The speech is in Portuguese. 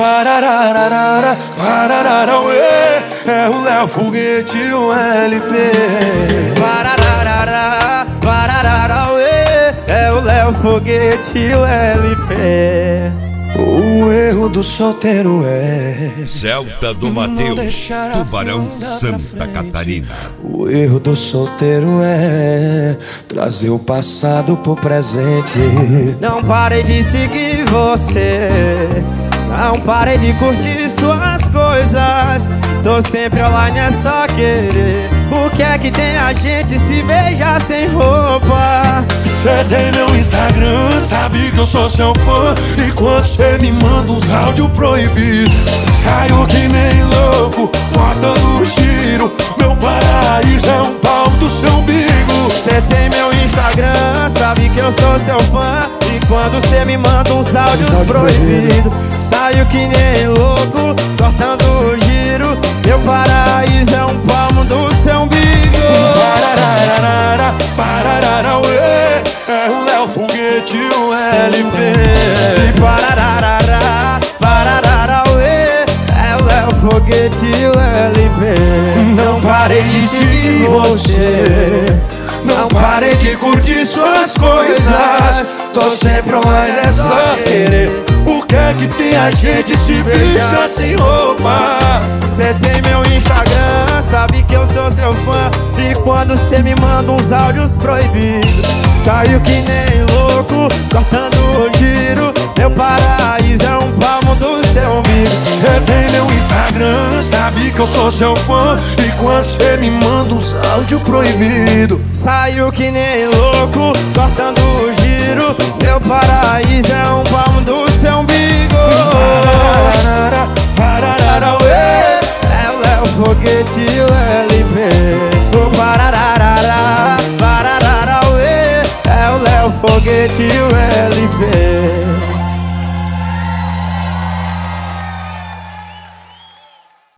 Parararara, parararauê, é o Léo Foguete e o LP. Parararara, parararauê, é o Léo Foguete e o LP. O erro do solteiro é Celta do Mateus, Tubarão, Santa Catarina. O erro do solteiro é trazer o passado pro presente. Não parei de seguir você, não parei de curtir suas coisas. Tô sempre online, é só querer. O que é que tem a gente se beijar sem roupa? Cê tem meu Instagram, sabe que eu sou seu fã. E quando cê me manda uns áudios proibidos, saio que nem louco, botando giro. Meu paraíso é um pau do seu umbigo. Cê tem meu Instagram, sabe que eu sou seu fã. E quando cê me manda uns áudios proibidos, saio que nem louco, cortando o giro. Meu paraíso é um palmo do seu umbigo. Parararara, parararauê, é o Léo Foguete e o LP. E parararara, parararauê, é o Léo Foguete e o LP. Não parei de seguir você, não parei de curtir suas coisas. Tô sempre online, é só querer. O que é que tem a gente se beija sem roupa? Cê tem meu Instagram, sabe que eu sou seu fã. E quando cê me manda uns áudios proibidos, saio que nem louco, cortando o giro. Meu paraíso é um palmo do seu umbigo. Cê tem meu Instagram, sabe que eu sou seu fã. E quando cê me manda uns áudios proibidos, saio que nem louco, cortando o giro. Meu paraíso é um palmo do seu umbigo. pararara, parararauê, é o Léo Foguete e o LP. O parararara, parararauê, é o Léo Foguete e o